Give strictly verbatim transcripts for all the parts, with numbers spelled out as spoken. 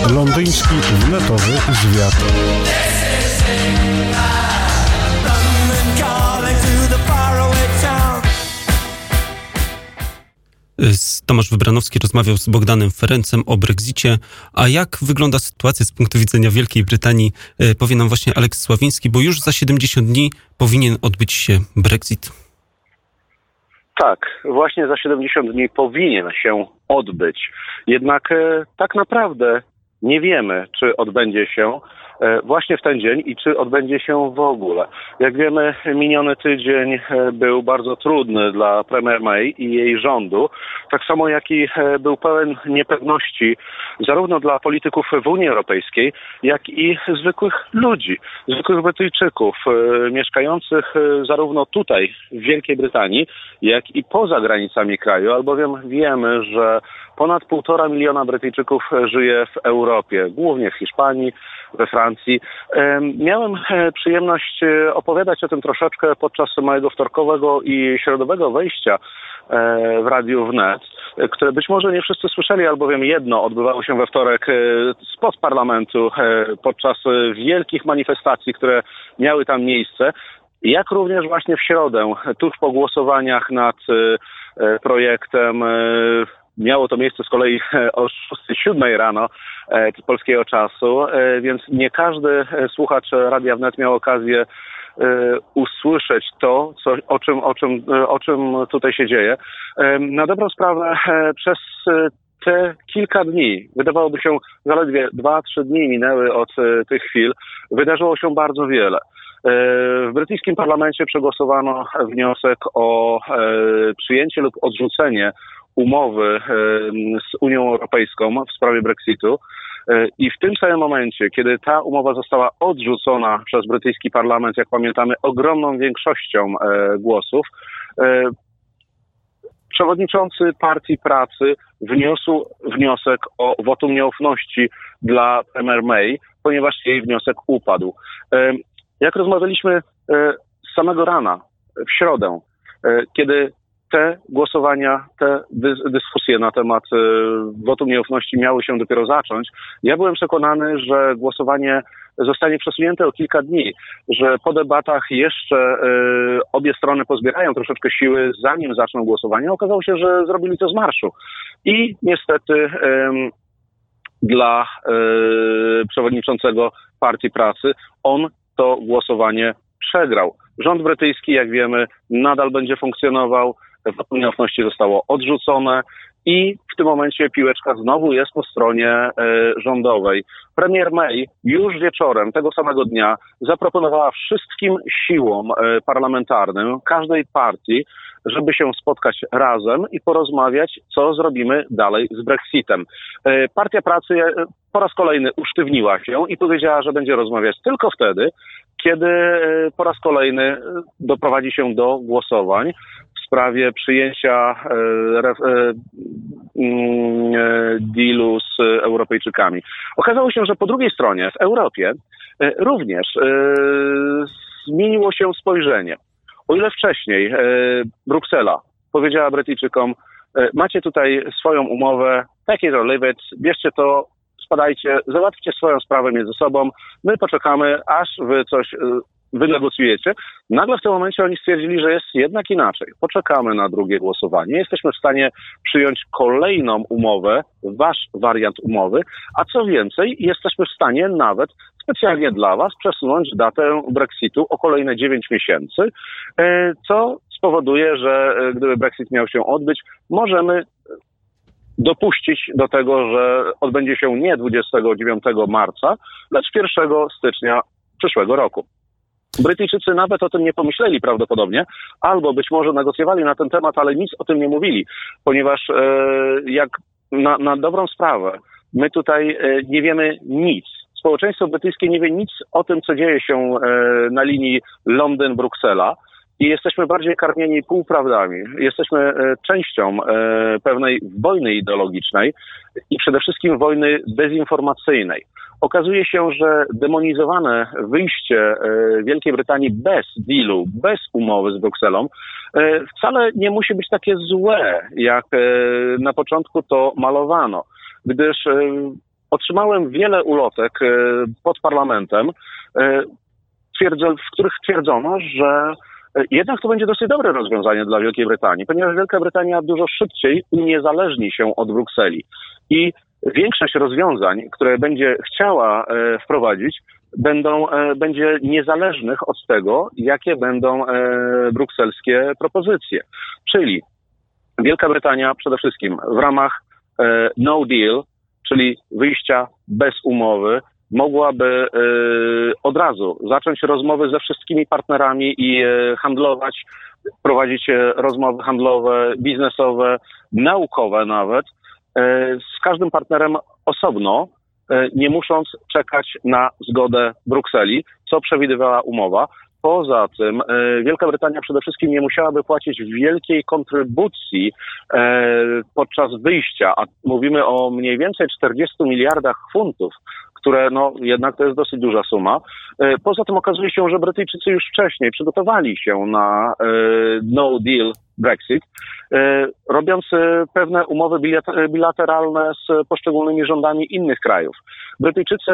Londyński wletowy zwiat. Tomasz Wybranowski rozmawiał z Bogdanem Ferencem o Brexicie. A jak wygląda sytuacja z punktu widzenia Wielkiej Brytanii, powie nam właśnie Aleks Sławiński, bo już za siedemdziesiąt dni powinien odbyć się Brexit. Tak, właśnie za siedemdziesiąt dni powinien się odbyć. Jednak e, tak naprawdę nie wiemy, czy odbędzie się e, właśnie w ten dzień i czy odbędzie się w ogóle. Jak wiemy, miniony tydzień e, był bardzo trudny dla premier May i jej rządu, tak samo jak i e, był pełen niepewności zarówno dla polityków w Unii Europejskiej, jak i zwykłych ludzi, zwykłych Brytyjczyków e, mieszkających e, zarówno tutaj w Wielkiej Brytanii, jak i poza granicami kraju, albowiem wiemy, że ponad półtora miliona Brytyjczyków żyje w Europie, głównie w Hiszpanii, we Francji. Miałem przyjemność opowiadać o tym troszeczkę podczas mojego wtorkowego i środowego wejścia w Radiu Wnet, które być może nie wszyscy słyszeli, albowiem jedno odbywało się we wtorek spod parlamentu podczas wielkich manifestacji, które miały tam miejsce, jak również właśnie w środę, tuż po głosowaniach nad projektem. Miało to miejsce z kolei o szóstej, siódmej rano polskiego czasu, więc nie każdy słuchacz Radia Wnet miał okazję usłyszeć to, co, o, czym, o, czym, o czym tutaj się dzieje. Na dobrą sprawę przez te kilka dni, wydawałoby się zaledwie dwa, trzy dni minęły od tych chwil, wydarzyło się bardzo wiele. W brytyjskim parlamencie przegłosowano wniosek o przyjęcie lub odrzucenie umowy z Unią Europejską w sprawie Brexitu. I w tym samym momencie, kiedy ta umowa została odrzucona przez brytyjski parlament, jak pamiętamy, ogromną większością głosów, przewodniczący Partii Pracy wniósł wniosek o wotum nieufności dla premier May, ponieważ jej wniosek upadł. Jak rozmawialiśmy z samego rana, w środę, kiedy te głosowania, te dys- dyskusje na temat y, wotum nieufności miały się dopiero zacząć, ja byłem przekonany, że głosowanie zostanie przesunięte o kilka dni, że po debatach jeszcze y, obie strony pozbierają troszeczkę siły, zanim zaczną głosowanie. Okazało się, że zrobili to z marszu. I niestety y, dla y, przewodniczącego Partii Pracy on to głosowanie przegrał. Rząd brytyjski, jak wiemy, nadal będzie funkcjonował. Wotum nieufności zostało odrzucone i w tym momencie piłeczka znowu jest po stronie e, rządowej. Premier May już wieczorem tego samego dnia zaproponowała wszystkim siłom e, parlamentarnym, każdej partii, żeby się spotkać razem i porozmawiać, co zrobimy dalej z Brexitem. E, Partia Pracy e, po raz kolejny usztywniła się i powiedziała, że będzie rozmawiać tylko wtedy, kiedy e, po raz kolejny e, doprowadzi się do głosowań w sprawie przyjęcia e, e, e, dealu z Europejczykami. Okazało się, że po drugiej stronie, w Europie, e, również e, zmieniło się spojrzenie. O ile wcześniej e, Bruksela powiedziała Brytyjczykom, e, macie tutaj swoją umowę, take it or leave it, bierzcie to, spadajcie, załatwcie swoją sprawę między sobą, my poczekamy, aż wy coś e, wynegocjujecie. Nagle w tym momencie oni stwierdzili, że jest jednak inaczej. Poczekamy na drugie głosowanie. Jesteśmy w stanie przyjąć kolejną umowę, wasz wariant umowy, a co więcej, jesteśmy w stanie nawet specjalnie dla was przesunąć datę Brexitu o kolejne dziewięć miesięcy, co spowoduje, że gdyby Brexit miał się odbyć, możemy dopuścić do tego, że odbędzie się nie dwudziestego dziewiątego marca, lecz pierwszego stycznia przyszłego roku. Brytyjczycy nawet o tym nie pomyśleli prawdopodobnie, albo być może negocjowali na ten temat, ale nic o tym nie mówili, ponieważ e, jak na, na dobrą sprawę, my tutaj e, nie wiemy nic. Społeczeństwo brytyjskie nie wie nic o tym, co dzieje się e, na linii Londyn-Bruksela i jesteśmy bardziej karmieni półprawdami. Jesteśmy e, częścią e, pewnej wojny ideologicznej i przede wszystkim wojny dezinformacyjnej. Okazuje się, że demonizowane wyjście Wielkiej Brytanii bez dealu, bez umowy z Brukselą wcale nie musi być takie złe, jak na początku to malowano, gdyż Otrzymałem wiele ulotek pod parlamentem, w których twierdzono, że jednak to będzie dosyć dobre rozwiązanie dla Wielkiej Brytanii, ponieważ Wielka Brytania dużo szybciej uniezależni się od Brukseli i większość rozwiązań, które będzie chciała wprowadzić, będą, będzie niezależnych od tego, jakie będą brukselskie propozycje. Czyli Wielka Brytania przede wszystkim w ramach no deal, czyli wyjścia bez umowy, mogłaby od razu zacząć rozmowy ze wszystkimi partnerami i handlować, prowadzić rozmowy handlowe, biznesowe, naukowe nawet, z każdym partnerem osobno, nie musząc czekać na zgodę Brukseli, co przewidywała umowa. Poza tym Wielka Brytania przede wszystkim nie musiałaby płacić wielkiej kontrybucji podczas wyjścia, a mówimy o mniej więcej czterdziestu miliardach funtów, które no jednak to jest dosyć duża suma. Poza tym okazuje się, że Brytyjczycy już wcześniej przygotowali się na no deal Brexit, robiąc pewne umowy bilateralne z poszczególnymi rządami innych krajów. Brytyjczycy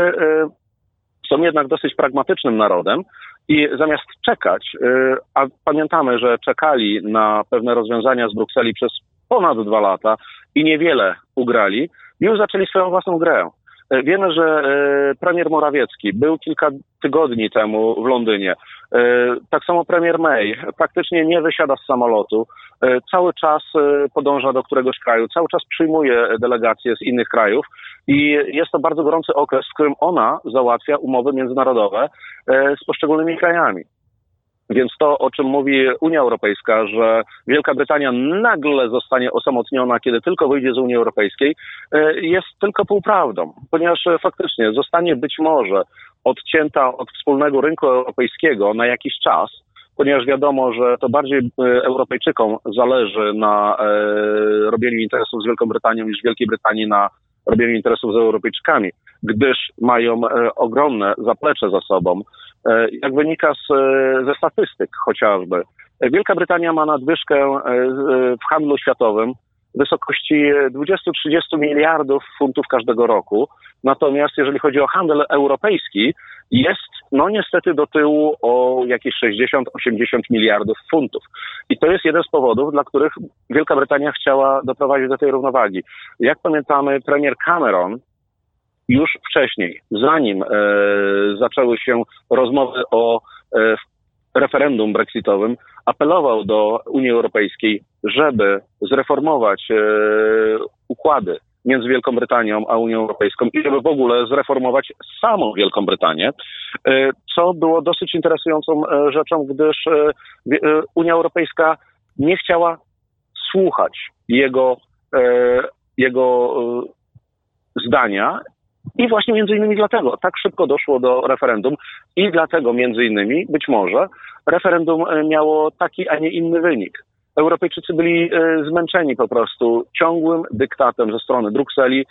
są jednak dosyć pragmatycznym narodem i zamiast czekać, a pamiętamy, że czekali na pewne rozwiązania z Brukseli przez ponad dwa lata i niewiele ugrali, już zaczęli swoją własną grę. Wiemy, że premier Morawiecki był kilka tygodni temu w Londynie. Tak samo premier May praktycznie nie wysiada z samolotu. Cały czas podąża do któregoś kraju, cały czas przyjmuje delegacje z innych krajów i jest to bardzo gorący okres, w którym ona załatwia umowy międzynarodowe z poszczególnymi krajami. Więc to, o czym mówi Unia Europejska, że Wielka Brytania nagle zostanie osamotniona, kiedy tylko wyjdzie z Unii Europejskiej, jest tylko półprawdą, ponieważ faktycznie zostanie być może odcięta od wspólnego rynku europejskiego na jakiś czas, ponieważ wiadomo, że to bardziej Europejczykom zależy na robieniu interesów z Wielką Brytanią niż Wielkiej Brytanii na robieniu interesów z Europejczykami, gdyż mają ogromne zaplecze za sobą. Jak wynika z, ze statystyk chociażby, Wielka Brytania ma nadwyżkę w handlu światowym w wysokości dwudziestu do trzydziestu miliardów funtów każdego roku. Natomiast jeżeli chodzi o handel europejski, jest no niestety do tyłu o jakieś sześćdziesiąt do osiemdziesięciu miliardów funtów. I to jest jeden z powodów, dla których Wielka Brytania chciała doprowadzić do tej równowagi. Jak pamiętamy, premier Cameron już wcześniej, zanim e, zaczęły się rozmowy o e, referendum brexitowym, apelował do Unii Europejskiej, żeby zreformować e, układy między Wielką Brytanią a Unią Europejską i żeby w ogóle zreformować samą Wielką Brytanię, e, co było dosyć interesującą e, rzeczą, gdyż e, e, Unia Europejska nie chciała słuchać jego, e, jego e, zdania. I właśnie między innymi dlatego tak szybko doszło do referendum i dlatego między innymi być może referendum miało taki, a nie inny wynik. Europejczycy byli zmęczeni po prostu ciągłym dyktatem ze strony Brukseli,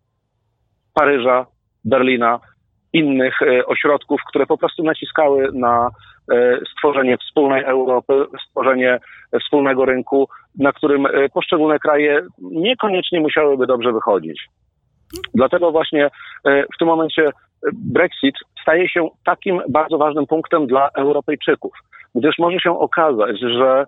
Paryża, Berlina, innych ośrodków, które po prostu naciskały na stworzenie wspólnej Europy, stworzenie wspólnego rynku, na którym poszczególne kraje niekoniecznie musiałyby dobrze wychodzić. Dlatego właśnie w tym momencie Brexit staje się takim bardzo ważnym punktem dla Europejczyków, gdyż może się okazać, że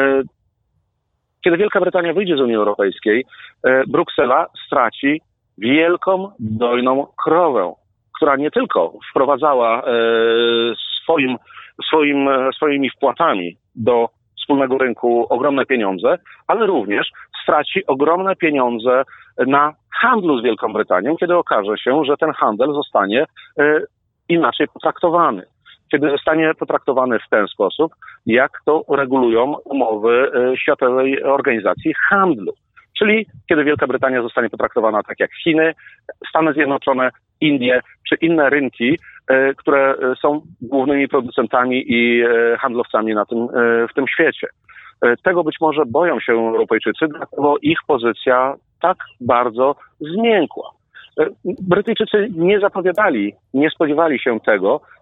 kiedy Wielka Brytania wyjdzie z Unii Europejskiej, Bruksela straci wielką, dojną krowę, która nie tylko wprowadzała swoim, swoim, swoimi wpłatami do wspólnego rynku ogromne pieniądze, ale również straci ogromne pieniądze na handlu z Wielką Brytanią, kiedy okaże się, że ten handel zostanie e, inaczej potraktowany. Kiedy zostanie potraktowany w ten sposób, jak to regulują umowy e, Światowej Organizacji Handlu. Czyli kiedy Wielka Brytania zostanie potraktowana tak jak Chiny, Stany Zjednoczone, Indie czy inne rynki, e, które są głównymi producentami i e, handlowcami na tym, e, w tym świecie. E, tego być może boją się Europejczycy, dlatego ich pozycja tak bardzo zmiękła. E, Brytyjczycy nie zapowiadali, nie spodziewali się tego,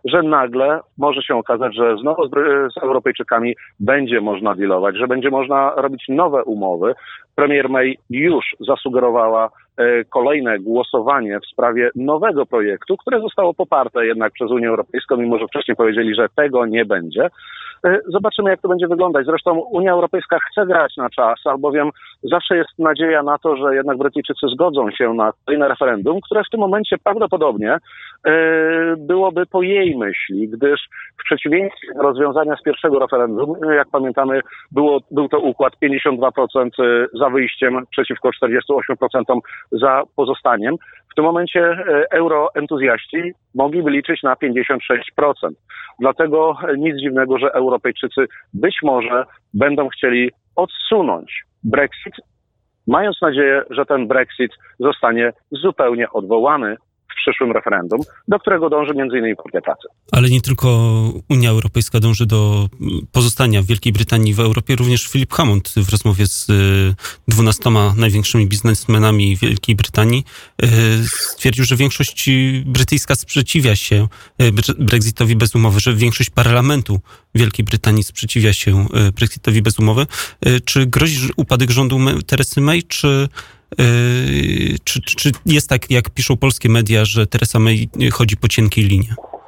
że nagle może się okazać, że znowu z, z Europejczykami będzie można dealować, że będzie można robić nowe umowy. Premier May już zasugerowała e, kolejne głosowanie w sprawie nowego projektu, które zostało poparte jednak przez Unię Europejską, mimo że wcześniej powiedzieli, że tego nie będzie. E, zobaczymy, jak to będzie wyglądać. Zresztą Unia Europejska chce grać na czas, albowiem zawsze jest nadzieja na to, że jednak Brytyjczycy zgodzą się na kolejne referendum, które w tym momencie prawdopodobnie e, byłoby po jej myśli, gdyż w przeciwieństwie do rozwiązania z pierwszego referendum, jak pamiętamy, było, był to układ pięćdziesiąt dwa procent za wyjściem przeciwko czterdzieści osiem procent za pozostaniem. W tym momencie euroentuzjaści mogliby liczyć na pięćdziesiąt sześć procent. Dlatego nic dziwnego, że Europejczycy być może będą chcieli odsunąć Brexit, mając nadzieję, że ten Brexit zostanie zupełnie odwołany w przyszłym referendum, do którego dąży między innymi Partia Pracy. Ale nie tylko Unia Europejska dąży do pozostania Wielkiej Brytanii w Europie, również Philip Hammond w rozmowie z dwunastoma największymi biznesmenami Wielkiej Brytanii stwierdził, że większość brytyjska sprzeciwia się Brexitowi bez umowy, że większość parlamentu Wielkiej Brytanii sprzeciwia się Brexitowi bez umowy. Czy grozi upadek rządu Teresy May, czy Yy, czy, czy jest tak, jak piszą polskie media, że Theresa May chodzi po cienkiej linie?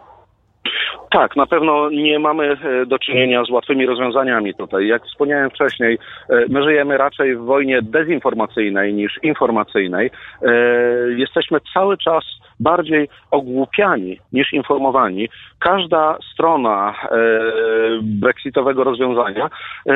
Tak, na pewno nie mamy do czynienia z łatwymi rozwiązaniami tutaj. Jak wspomniałem wcześniej, my żyjemy raczej w wojnie dezinformacyjnej niż informacyjnej. Jesteśmy cały czas bardziej ogłupiani niż informowani. Każda strona brexitowego rozwiązania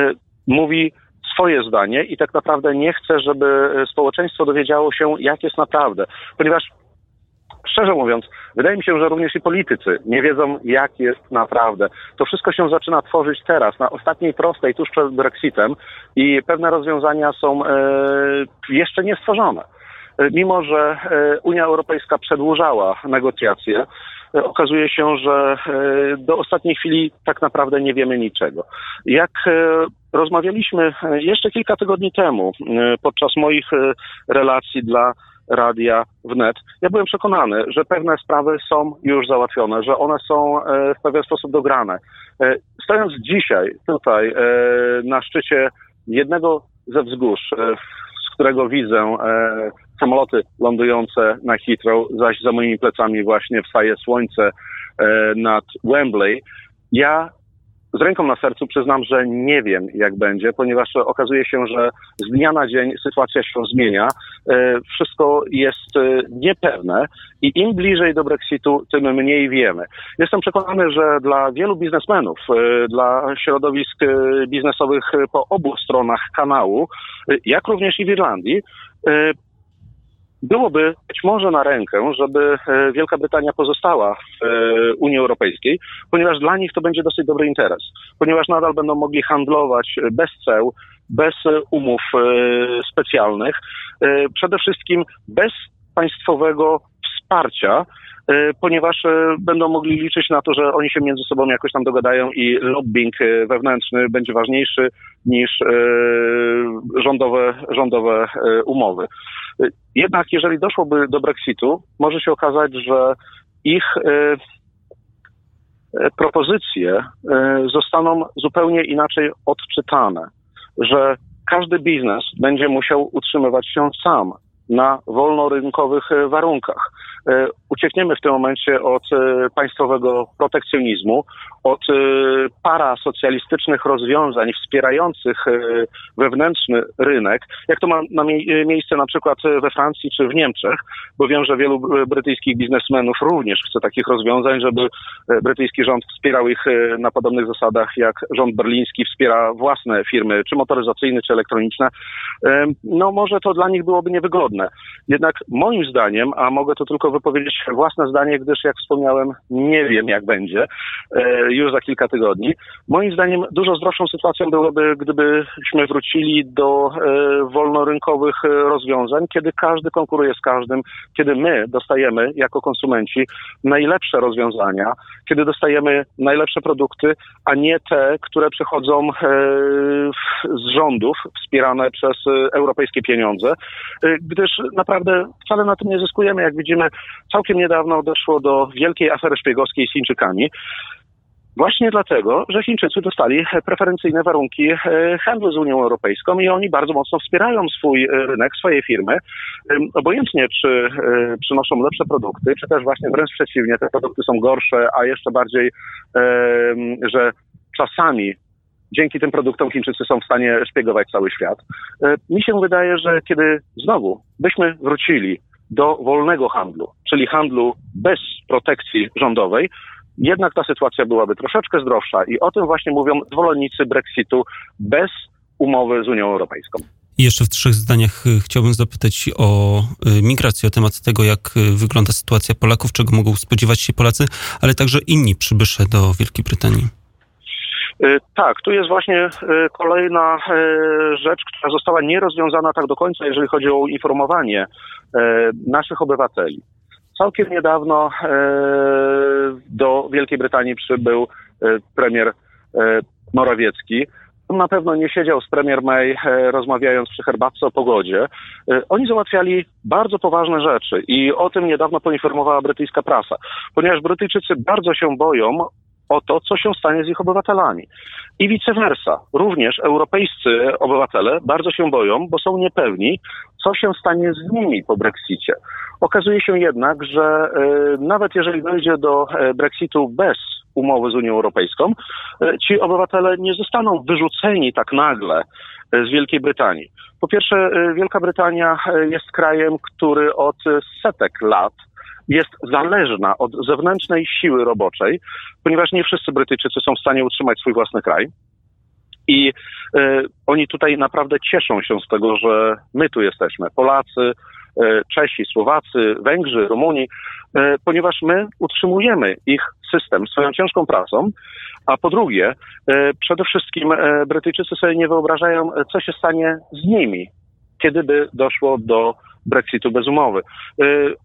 mówi swoje zdanie i tak naprawdę nie chce, żeby społeczeństwo dowiedziało się, jak jest naprawdę. Ponieważ, szczerze mówiąc, wydaje mi się, że również i politycy nie wiedzą, jak jest naprawdę. To wszystko się zaczyna tworzyć teraz, na ostatniej prostej, tuż przed Brexitem i pewne rozwiązania są e, jeszcze nie stworzone. Mimo że Unia Europejska przedłużała negocjacje, okazuje się, że do ostatniej chwili tak naprawdę nie wiemy niczego. Jak rozmawialiśmy jeszcze kilka tygodni temu podczas moich relacji dla Radia Wnet, ja byłem przekonany, że pewne sprawy są już załatwione, że one są w pewien sposób dograne. Stojąc dzisiaj tutaj na szczycie jednego ze wzgórz, z którego widzę e, samoloty lądujące na Heathrow, zaś za moimi plecami właśnie wstaje słońce e, nad Wembley. Ja z ręką na sercu przyznam, że nie wiem, jak będzie, ponieważ okazuje się, że z dnia na dzień sytuacja się zmienia. E, wszystko jest e, niepewne i im bliżej do Brexitu, tym mniej wiemy. Jestem przekonany, że dla wielu biznesmenów, e, dla środowisk e, biznesowych po obu stronach kanału, e, jak również i w Irlandii, e, byłoby być może na rękę, żeby Wielka Brytania pozostała w Unii Europejskiej, ponieważ dla nich to będzie dosyć dobry interes, ponieważ nadal będą mogli handlować bez ceł, bez umów specjalnych, przede wszystkim bez państwowego wsparcia, ponieważ będą mogli liczyć na to, że oni się między sobą jakoś tam dogadają i lobbying wewnętrzny będzie ważniejszy niż rządowe, rządowe umowy. Jednak jeżeli doszłoby do Brexitu, może się okazać, że ich propozycje zostaną zupełnie inaczej odczytane, że każdy biznes będzie musiał utrzymywać się sam na wolnorynkowych warunkach. Uciekniemy w tym momencie od państwowego protekcjonizmu, od parasocjalistycznych rozwiązań wspierających wewnętrzny rynek, jak to ma na mie- miejsce na przykład we Francji czy w Niemczech, bo wiem, że wielu brytyjskich biznesmenów również chce takich rozwiązań, żeby brytyjski rząd wspierał ich na podobnych zasadach, jak rząd berliński wspiera własne firmy, czy motoryzacyjne, czy elektroniczne. No może to dla nich byłoby niewygodne. Jednak moim zdaniem, a mogę to tylko wypowiedzieć własne zdanie, gdyż jak wspomniałem, nie wiem jak będzie e, już za kilka tygodni. Moim zdaniem dużo zdrowszą sytuacją byłoby, gdybyśmy wrócili do e, wolnorynkowych rozwiązań, kiedy każdy konkuruje z każdym, kiedy my dostajemy jako konsumenci najlepsze rozwiązania, kiedy dostajemy najlepsze produkty, a nie te, które przychodzą e, z rządów wspierane przez europejskie pieniądze, e, gdyż naprawdę wcale na tym nie zyskujemy. Jak widzimy, całkiem niedawno doszło do wielkiej afery szpiegowskiej z Chińczykami. Właśnie dlatego, że Chińczycy dostali preferencyjne warunki handlu z Unią Europejską i oni bardzo mocno wspierają swój rynek, swoje firmy. Obojętnie, czy przynoszą lepsze produkty, czy też właśnie wręcz przeciwnie, te produkty są gorsze, a jeszcze bardziej, że czasami dzięki tym produktom Chińczycy są w stanie szpiegować cały świat. Mi się wydaje, że kiedy znowu byśmy wrócili do wolnego handlu, czyli handlu bez protekcji rządowej, jednak ta sytuacja byłaby troszeczkę zdrowsza i o tym właśnie mówią zwolennicy Brexitu bez umowy z Unią Europejską. I jeszcze w trzech zdaniach chciałbym zapytać o migrację, o temat tego, jak wygląda sytuacja Polaków, czego mogą spodziewać się Polacy, ale także inni przybysze do Wielkiej Brytanii. Tak, tu jest właśnie kolejna rzecz, która została nierozwiązana tak do końca, jeżeli chodzi o informowanie naszych obywateli. Całkiem niedawno do Wielkiej Brytanii przybył premier Morawiecki. On na pewno nie siedział z premier May rozmawiając przy herbatce o pogodzie. Oni załatwiali bardzo poważne rzeczy i o tym niedawno poinformowała brytyjska prasa, ponieważ Brytyjczycy bardzo się boją o to, co się stanie z ich obywatelami. I vice versa. Również europejscy obywatele bardzo się boją, bo są niepewni, co się stanie z nimi po Brexicie. Okazuje się jednak, że e, nawet jeżeli dojdzie do e, Brexitu bez umowy z Unią Europejską, e, ci obywatele nie zostaną wyrzuceni tak nagle e, z Wielkiej Brytanii. Po pierwsze, e, Wielka Brytania e, jest krajem, który od setek lat jest zależna od zewnętrznej siły roboczej, ponieważ nie wszyscy Brytyjczycy są w stanie utrzymać swój własny kraj. I e, oni tutaj naprawdę cieszą się z tego, że my tu jesteśmy, Polacy, e, Czesi, Słowacy, Węgrzy, Rumuni, e, ponieważ my utrzymujemy ich system swoją ciężką pracą, a po drugie, e, przede wszystkim e, Brytyjczycy sobie nie wyobrażają, co się stanie z nimi, kiedy by doszło do Brexitu bez umowy. E,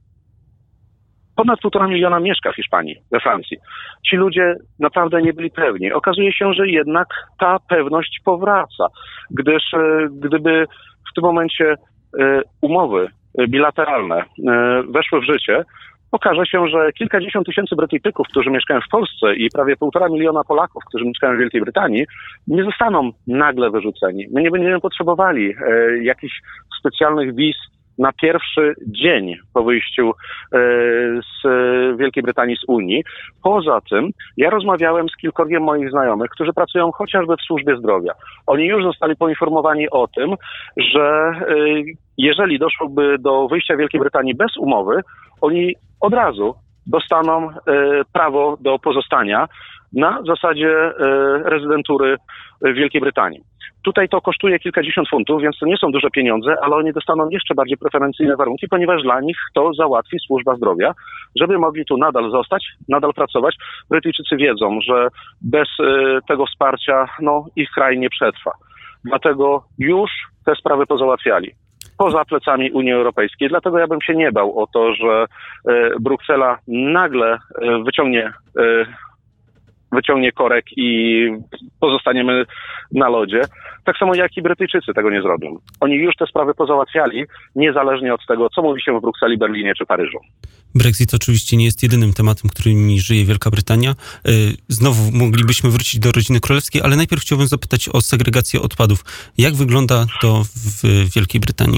Ponad półtora miliona mieszka w Hiszpanii, we Francji. Ci ludzie naprawdę nie byli pewni. Okazuje się, że jednak ta pewność powraca, gdyż gdyby w tym momencie umowy bilateralne weszły w życie, okaże się, że kilkadziesiąt tysięcy Brytyjczyków, którzy mieszkają w Polsce i prawie półtora miliona Polaków, którzy mieszkają w Wielkiej Brytanii, nie zostaną nagle wyrzuceni. My nie będziemy potrzebowali jakichś specjalnych wiz na pierwszy dzień po wyjściu e, z Wielkiej Brytanii z Unii. Poza tym ja rozmawiałem z kilkorgiem moich znajomych, którzy pracują chociażby w służbie zdrowia. Oni już zostali poinformowani o tym, że e, jeżeli doszłoby do wyjścia Wielkiej Brytanii bez umowy, oni od razu dostaną e, prawo do pozostania na zasadzie e, rezydentury w Wielkiej Brytanii. Tutaj to kosztuje kilkadziesiąt funtów, więc to nie są duże pieniądze, ale oni dostaną jeszcze bardziej preferencyjne warunki, ponieważ dla nich to załatwi służba zdrowia, żeby mogli tu nadal zostać, nadal pracować. Brytyjczycy wiedzą, że bez y, tego wsparcia no, ich kraj nie przetrwa. Dlatego już te sprawy pozałatwiali poza plecami Unii Europejskiej. Dlatego ja bym się nie bał o to, że y, Bruksela nagle y, wyciągnie y, wyciągnie korek i pozostaniemy na lodzie. Tak samo jak i Brytyjczycy tego nie zrobią. Oni już te sprawy pozałatwiali, niezależnie od tego, co mówi się w Brukseli, Berlinie czy Paryżu. Brexit oczywiście nie jest jedynym tematem, którymi żyje Wielka Brytania. Znowu moglibyśmy wrócić do rodziny królewskiej, ale najpierw chciałbym zapytać o segregację odpadów. Jak wygląda to w Wielkiej Brytanii?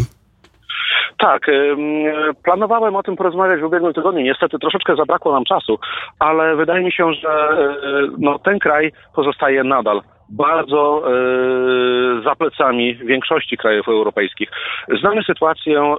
Tak, planowałem o tym porozmawiać w ubiegłym tygodniu. Niestety troszeczkę zabrakło nam czasu, ale wydaje mi się, że no, ten kraj pozostaje nadal bardzo e, za plecami większości krajów europejskich. Znamy sytuację, e,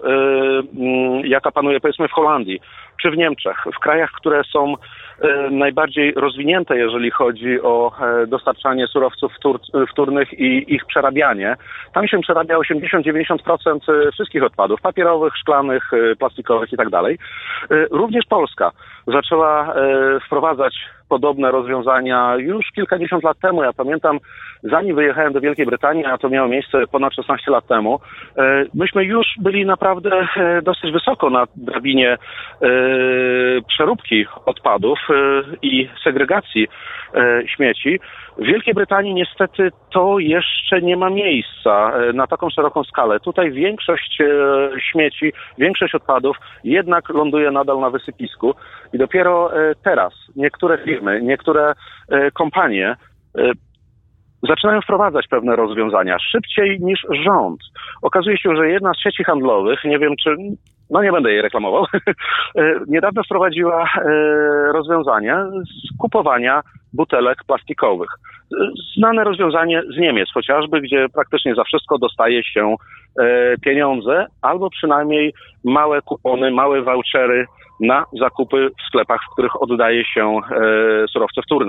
jaka panuje powiedzmy w Holandii czy w Niemczech, w krajach, które są e, najbardziej rozwinięte, jeżeli chodzi o e, dostarczanie surowców wtór- wtórnych i ich przerabianie. Tam się przerabia osiemdziesiąt do dziewięćdziesięciu procent wszystkich odpadów, papierowych, szklanych, e, plastikowych i tak dalej. Również Polska zaczęła e, wprowadzać podobne rozwiązania już kilkadziesiąt lat temu. Ja pamiętam, zanim wyjechałem do Wielkiej Brytanii, a to miało miejsce ponad szesnaście lat temu, myśmy już byli naprawdę dosyć wysoko na drabinie przeróbki odpadów i segregacji śmieci. W Wielkiej Brytanii niestety to jeszcze nie ma miejsca na taką szeroką skalę. Tutaj większość śmieci, większość odpadów jednak ląduje nadal na wysypisku i dopiero teraz niektóre firmy, niektóre kompanie zaczynają wprowadzać pewne rozwiązania szybciej niż rząd. Okazuje się, że jedna z sieci handlowych, nie wiem czy, no nie będę jej reklamował, niedawno wprowadziła rozwiązanie skupowania butelek plastikowych. Znane rozwiązanie z Niemiec chociażby, gdzie praktycznie za wszystko dostaje się pieniądze albo przynajmniej małe kupony, małe vouchery na zakupy w sklepach, w których oddaje się surowce wtórne.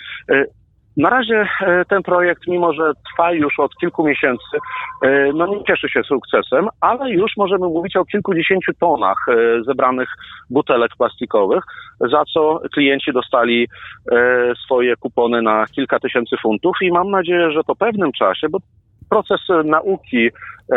Na razie ten projekt, mimo że trwa już od kilku miesięcy, no nie cieszy się sukcesem, ale już możemy mówić o kilkudziesięciu tonach zebranych butelek plastikowych, za co klienci dostali swoje kupony na kilka tysięcy funtów i mam nadzieję, że po pewnym czasie, bo proces nauki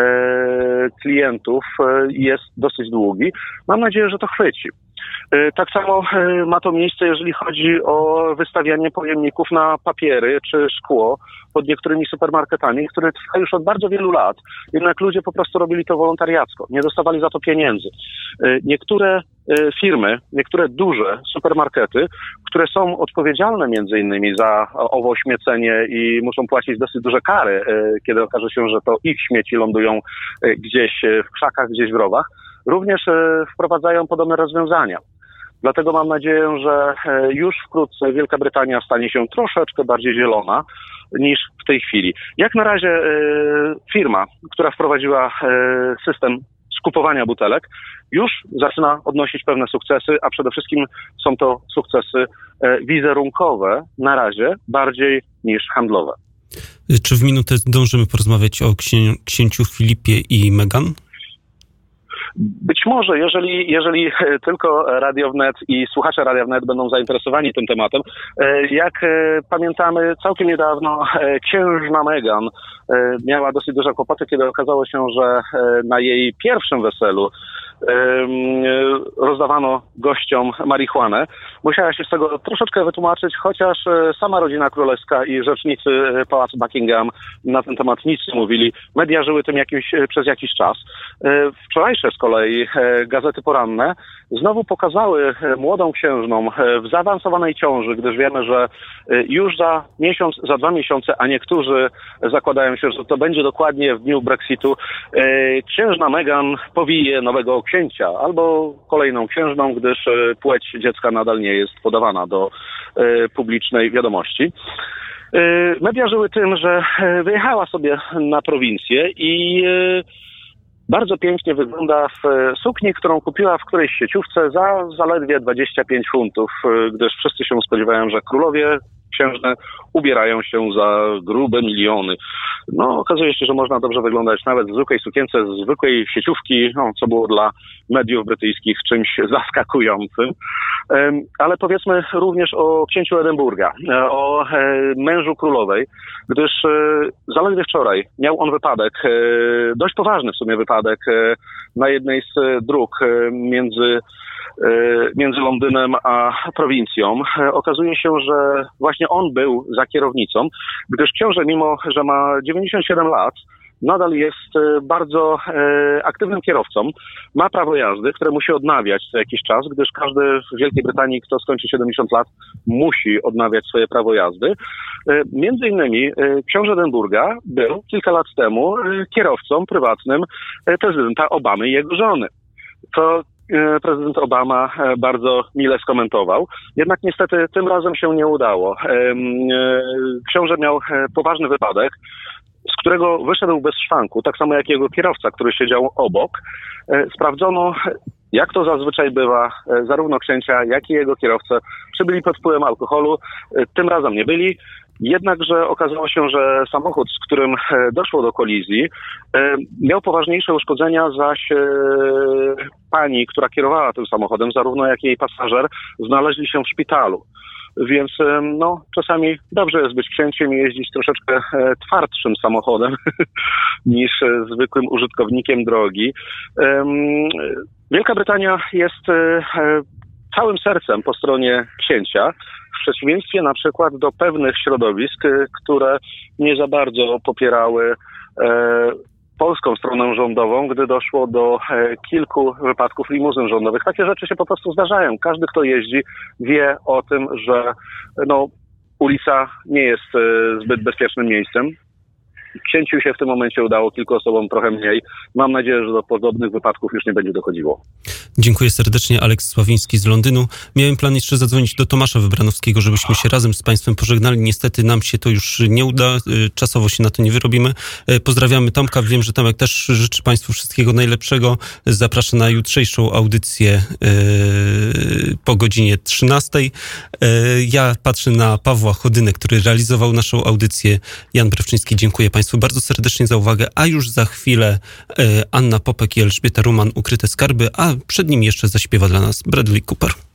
klientów jest dosyć długi, mam nadzieję, że to chwyci. Tak samo ma to miejsce, jeżeli chodzi o wystawianie pojemników na papiery czy szkło pod niektórymi supermarketami, które trwa już od bardzo wielu lat. Jednak ludzie po prostu robili to wolontariacko, nie dostawali za to pieniędzy. Niektóre firmy, niektóre duże supermarkety, które są odpowiedzialne między innymi za owo śmiecenie i muszą płacić dosyć duże kary, kiedy okaże się, że to ich śmieci lądują gdzieś w krzakach, gdzieś w rowach, również wprowadzają podobne rozwiązania. Dlatego mam nadzieję, że już wkrótce Wielka Brytania stanie się troszeczkę bardziej zielona niż w tej chwili. Jak na razie firma, która wprowadziła system skupowania butelek, już zaczyna odnosić pewne sukcesy, a przede wszystkim są to sukcesy wizerunkowe na razie bardziej niż handlowe. Czy w minutę zdążymy porozmawiać o księ- księciu Filipie i Meghan? Być może, jeżeli, jeżeli tylko Radio Wnet i słuchacze Radia Wnet będą zainteresowani tym tematem. Jak pamiętamy, całkiem niedawno księżna Meghan miała dosyć duże kłopoty, kiedy okazało się, że na jej pierwszym weselu rozdawano gościom marihuanę. Musiała się z tego troszeczkę wytłumaczyć, chociaż sama rodzina królewska i rzecznicy Pałacu Buckingham na ten temat nic nie mówili. Media żyły tym jakimś, przez jakiś czas. Wczorajsze z kolei gazety poranne znowu pokazały młodą księżną w zaawansowanej ciąży, gdyż wiemy, że już za miesiąc, za dwa miesiące, a niektórzy zakładają się, że to będzie dokładnie w dniu Brexitu, księżna Meghan powije nowego księcia albo kolejną księżną, gdyż płeć dziecka nadal nie jest podawana do publicznej wiadomości. Media żyły tym, że wyjechała sobie na prowincję i bardzo pięknie wygląda w sukni, którą kupiła w którejś sieciówce za zaledwie dwadzieścia pięć funtów, gdyż wszyscy się spodziewają, że królowie księżne ubierają się za grube miliony. No, okazuje się, że można dobrze wyglądać nawet w zwykłej sukience, z zwykłej sieciówki, no, co było dla mediów brytyjskich czymś zaskakującym. Ale powiedzmy również o księciu Edynburga, o mężu królowej, gdyż zaledwie wczoraj miał on wypadek, dość poważny w sumie wypadek na jednej z dróg między między Londynem a prowincją. Okazuje się, że właśnie on był za kierownicą, gdyż książę, mimo że ma dziewięćdziesiąt siedem lat, nadal jest bardzo aktywnym kierowcą. Ma prawo jazdy, które musi odnawiać co jakiś czas, gdyż każdy w Wielkiej Brytanii, kto skończy siedemdziesiąt lat, musi odnawiać swoje prawo jazdy. Między innymi książę Edynburga był kilka lat temu kierowcą prywatnym prezydenta Obamy i jego żony. To prezydent Obama bardzo mile skomentował. Jednak niestety tym razem się nie udało. Książę miał poważny wypadek, z którego wyszedł bez szwanku, tak samo jak jego kierowca, który siedział obok. Sprawdzono, jak to zazwyczaj bywa, zarówno księcia, jak i jego kierowcę przybyli pod wpływem alkoholu. Tym razem nie byli. Jednakże okazało się, że samochód, z którym doszło do kolizji, miał poważniejsze uszkodzenia, zaś pani, która kierowała tym samochodem, zarówno jak i jej pasażer, znaleźli się w szpitalu. Więc no, czasami dobrze jest być księciem i jeździć troszeczkę twardszym samochodem niż zwykłym użytkownikiem drogi. Wielka Brytania jest całym sercem po stronie księcia, w przeciwieństwie na przykład do pewnych środowisk, które nie za bardzo popierały e, polską stronę rządową, gdy doszło do e, kilku wypadków limuzyn rządowych. Takie rzeczy się po prostu zdarzają. Każdy, kto jeździ, wie o tym, że no, ulica nie jest e, zbyt bezpiecznym miejscem. Księciu się w tym momencie udało, kilku osobom trochę mniej. Mam nadzieję, że do podobnych wypadków już nie będzie dochodziło. Dziękuję serdecznie. Aleks Sławiński z Londynu. Miałem plan jeszcze zadzwonić do Tomasza Wybranowskiego, żebyśmy się razem z Państwem pożegnali. Niestety nam się to już nie uda. Czasowo się na to nie wyrobimy. Pozdrawiamy Tomka. Wiem, że Tomek też życzy Państwu wszystkiego najlepszego. Zapraszam na jutrzejszą audycję yy, po godzinie trzynastej. Yy, ja patrzę na Pawła Chodynę, który realizował naszą audycję. Jan Brewczyński, dziękuję Państwu bardzo serdecznie za uwagę. A już za chwilę yy, Anna Popek i Elżbieta Ruman, Ukryte skarby, a przed nim jeszcze zaśpiewa dla nas Bradley Cooper.